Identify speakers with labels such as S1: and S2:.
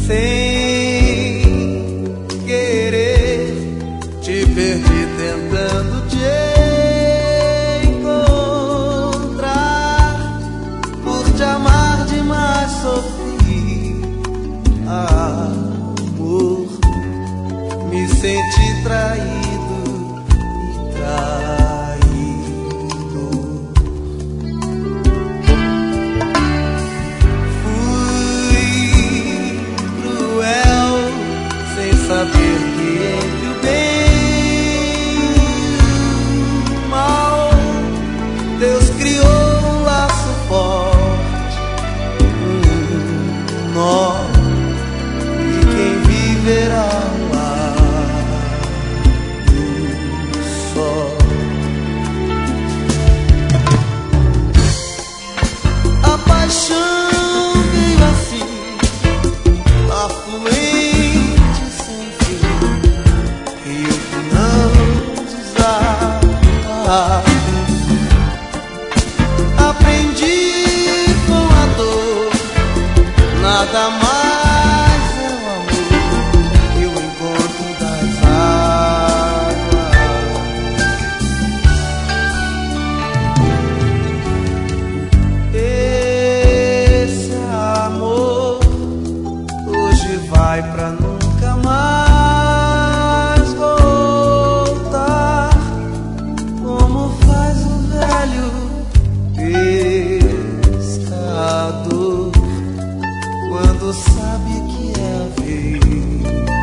S1: sem querer te perdi tentando te encontrar. Por te amar demais sofri, amor, me senti traído e traído. Fui cruel sem saber que entre o bem e o mal Deus criou um laço forte, um nó, e quem viverá um lado só. A paixão veio assim, afluente sem fim, rio que não desaba. Aprendi com a dor, nada mais é o amor e o encontro das águas. Esse amor hoje vai pra nunca mais voltar, como faz o velho pescador quando sabe que é a vez